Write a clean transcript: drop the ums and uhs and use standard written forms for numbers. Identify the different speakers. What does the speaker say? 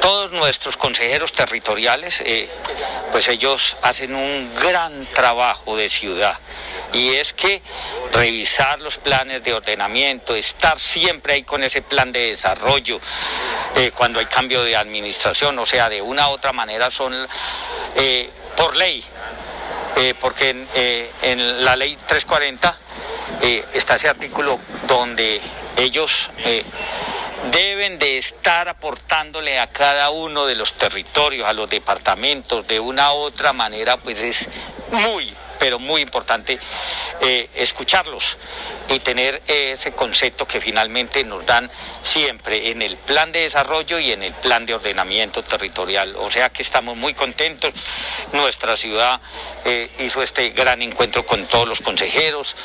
Speaker 1: todos nuestros consejeros territoriales, pues ellos hacen un gran trabajo de ciudad, y es que revisar los planes de ordenamiento, estar siempre ahí con ese plan de desarrollo, cuando hay cambio de administración, o sea, de una u otra manera son por ley, porque en la ley 340 está ese artículo donde ellos deben de estar aportándole a cada uno de los territorios, a los departamentos, de una u otra manera, pues es pero muy importante escucharlos y tener ese concepto que finalmente nos dan siempre en el plan de desarrollo y en el plan de ordenamiento territorial. O sea que estamos muy contentos. Nuestra ciudad hizo este gran encuentro con todos los consejeros.